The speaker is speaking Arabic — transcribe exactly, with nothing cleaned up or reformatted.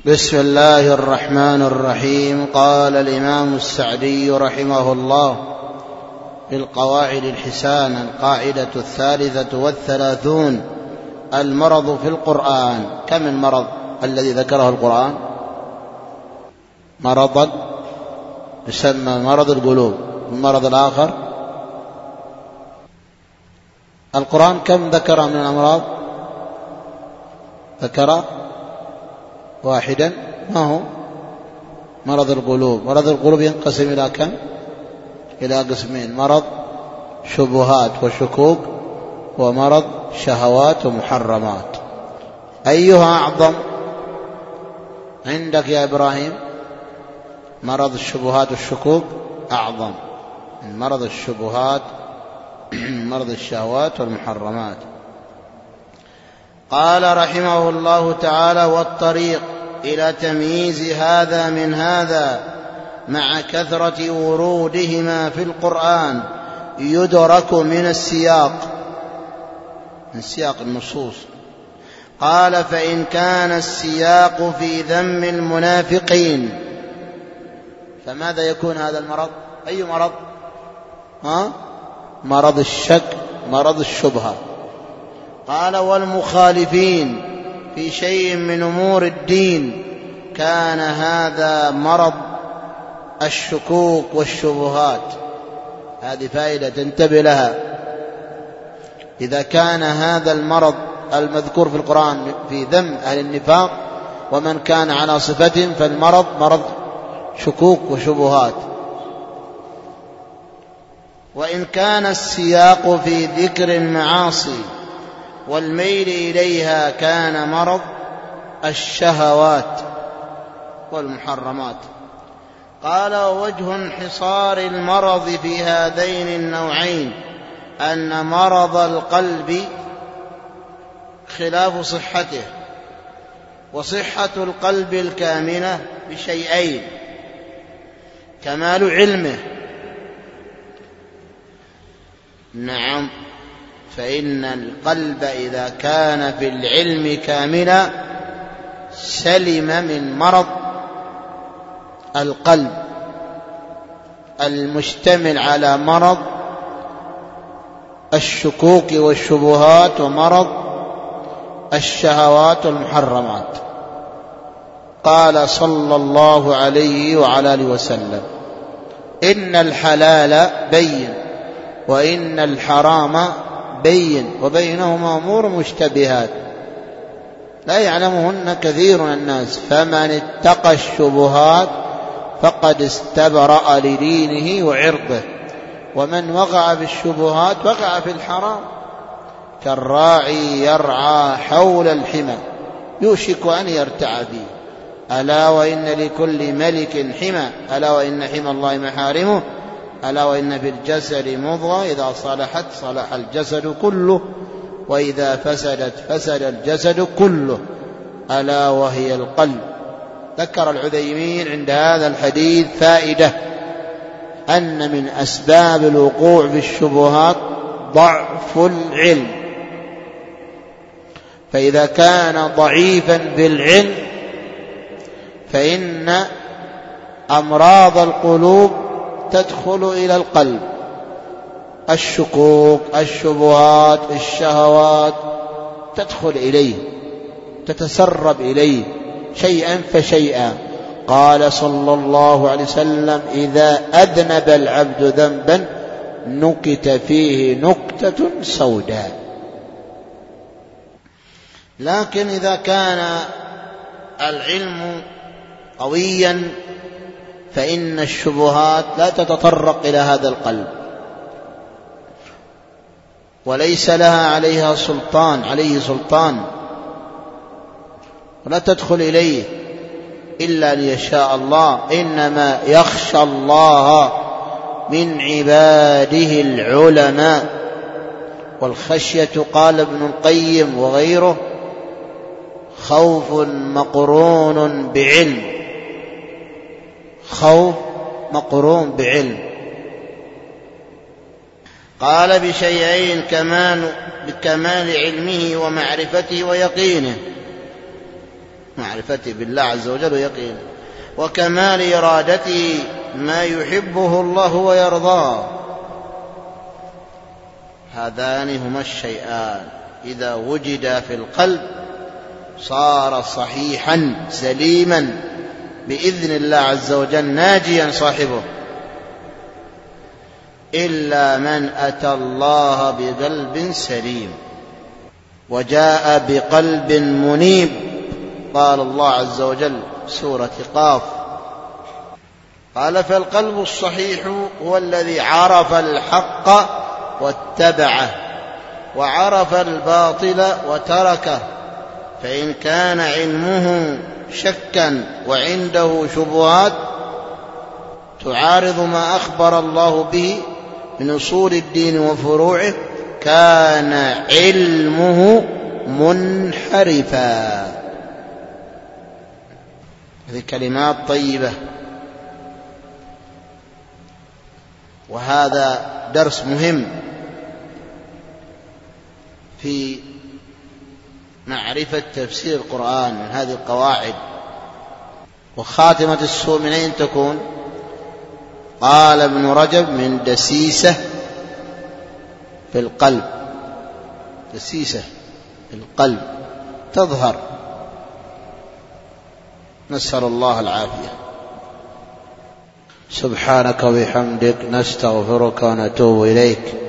بسم الله الرحمن الرحيم. قال الإمام السعدي رحمه الله في القواعد الحسان: القاعدة الثالثة والثلاثون: المرض في القرآن. كم المرض الذي ذكره القرآن؟ مرضا يسمى مرض القلوب. المرض الآخر القرآن كم ذكر من الأمراض؟ ذكر واحدا، ما هو؟ مرض القلوب. مرض القلوب ينقسم إلى كم؟ إلى قسمين: مرض شبهات وشكوك، ومرض شهوات ومحرمات. أيها أعظم عندك يا إبراهيم؟ مرض الشبهات والشكوك أعظم من مرض الشبهات مرض الشهوات والمحرمات. قال رحمه الله تعالى: والطريق إلى تمييز هذا من هذا مع كثرة ورودهما في القرآن يدرك من السياق، من سياق النصوص. قال: فإن كان السياق في ذم المنافقين فماذا يكون هذا المرض؟ أي مرض؟ ها؟ مرض الشك، مرض الشبهة. قال: والمخالفين في شيء من أمور الدين كان هذا مرض الشكوك والشبهات. هذه فائدة تنتبه لها. إذا كان هذا المرض المذكور في القرآن في ذم أهل النفاق ومن كان على صفتهم، فالمرض مرض شكوك وشبهات. وإن كان السياق في ذكر المعاصي والميل إليها كان مرض الشهوات والمحرمات. قال: ووجه انحصار المرض في هذين النوعين أن مرض القلب خلاف صحته، وصحة القلب الكاملة بشيئين: كمال علمه. نعم، فإن القلب إذا كان في العلم كاملا سلم من مرض القلب المشتمل على مرض الشكوك والشبهات ومرض الشهوات والمحرمات. قال صلى الله عليه وعلى آله وسلم: إن الحلال بين وإن الحرام بين وبينهما أمور مشتبهات لا يعلمهن كثير من الناس، فمن اتقى الشبهات فقد استبرأ لدينه وعرضه، ومن وقع في الشبهات وقع في الحرام. كالراعي يرعى حول الحمى يوشك أن يرتع فيه، ألا وإن لكل ملك حمى، ألا وإن حمى الله محارمه، ألا وإن في الجسد مضغة إذا صلحت صلح الجسد كله، وإذا فسدت فسد الجسد كله، ألا وهي القلب. ذكر العثيمين عند هذا الحديث فائدة: أن من أسباب الوقوع في الشبهات ضعف العلم، فإذا كان ضعيفا في العلم فإن أمراض القلوب تدخل إلى القلب: الشكوك، الشبهات، الشهوات تدخل إليه، تتسرب إليه شيئا فشيئا. قال صلى الله عليه وسلم: إذا أذنب العبد ذنبا نكت فيه نكتة سوداء. لكن إذا كان العلم قويا فإن الشبهات لا تتطرق إلى هذا القلب، وليس لها عليها سلطان عليه سلطان، ولا تدخل إليه إلا ليشاء الله. إنما يخشى الله من عباده العلماء. والخشية، قال ابن القيم وغيره، خوف مقرون بعلم، خوف مقرون بعلم. قال: بشيئين: كمال بكمال علمه ومعرفته ويقينه، معرفته بالله عز وجل ويقينه، وكمال إرادته ما يحبه الله ويرضاه. هذان هما الشيئان إذا وجدا في القلب صار صحيحا سليما بإذن الله عز وجل ناجيا صاحبه. إلا من أتى الله بقلب سليم وجاء بقلب منيب. قال الله عز وجل سورة قاف قال: فالقلب الصحيح هو الذي عرف الحق واتبعه وعرف الباطل وتركه. فإن كان علمه شكا وعنده شبهات تعارض ما أخبر الله به من أصول الدين وفروعه كان علمه منحرفا. هذه كلمات طيبة، وهذا درس مهم في معرفة تفسير القرآن من هذه القواعد. وخاتمة السوء من أين تكون؟ قال ابن رجب: من دسيسة في القلب. دسيسة في القلب تظهر، نسأل الله العافية. سبحانك وبحمدك نستغفرك ونتوب إليك.